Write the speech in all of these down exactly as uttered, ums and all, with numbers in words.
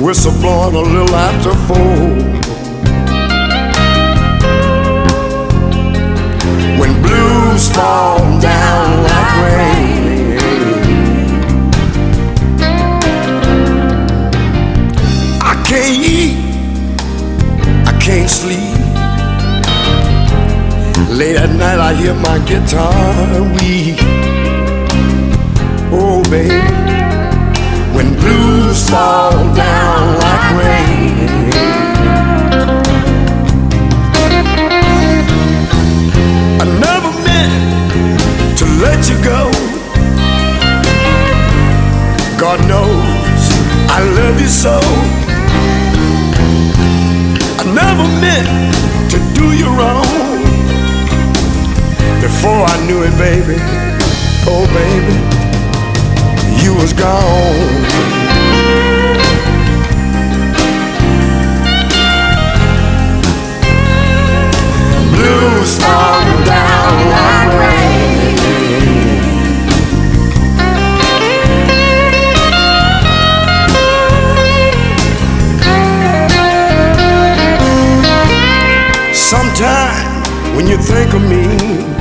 whistle blowing a little after four. When blues fall down like rain, I can't eat, I can't sleep. Late at night I hear my guitar weep. Oh baby, when blues fall down like rain, I never meant to let you go. God knows I love you so. I never meant to do you wrong. Before I knew it, baby, oh baby, you was gone. Blues fall down like rain. Sometime when you think of me,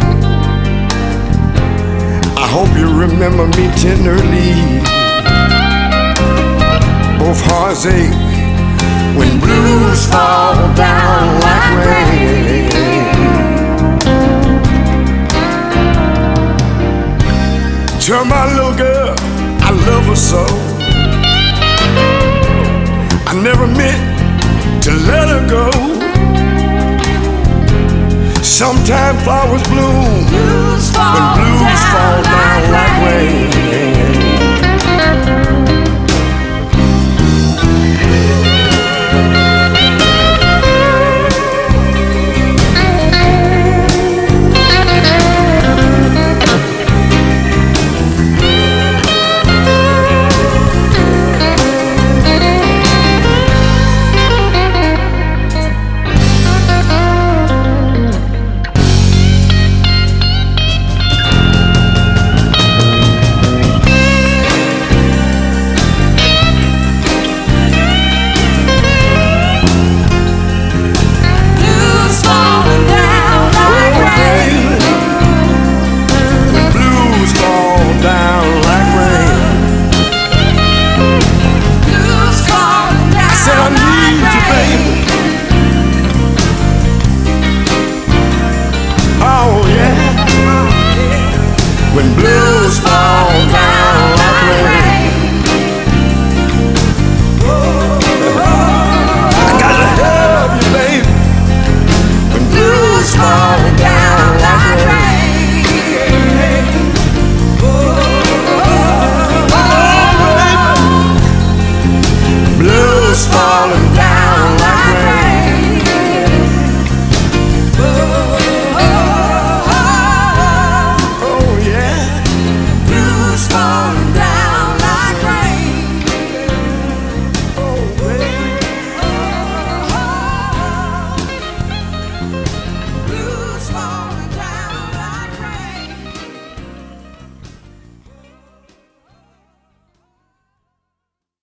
I hope you remember me tenderly. Both hearts ache when blues fall down like rain. Tell my little girl I love her so. I never meant to let her go. Sometimes flowers bloom blues fall when blues down fall down like rain. When blues fall down like rain, I gotta have you, baby. When blues fall down like rain, oh, baby. Blues fall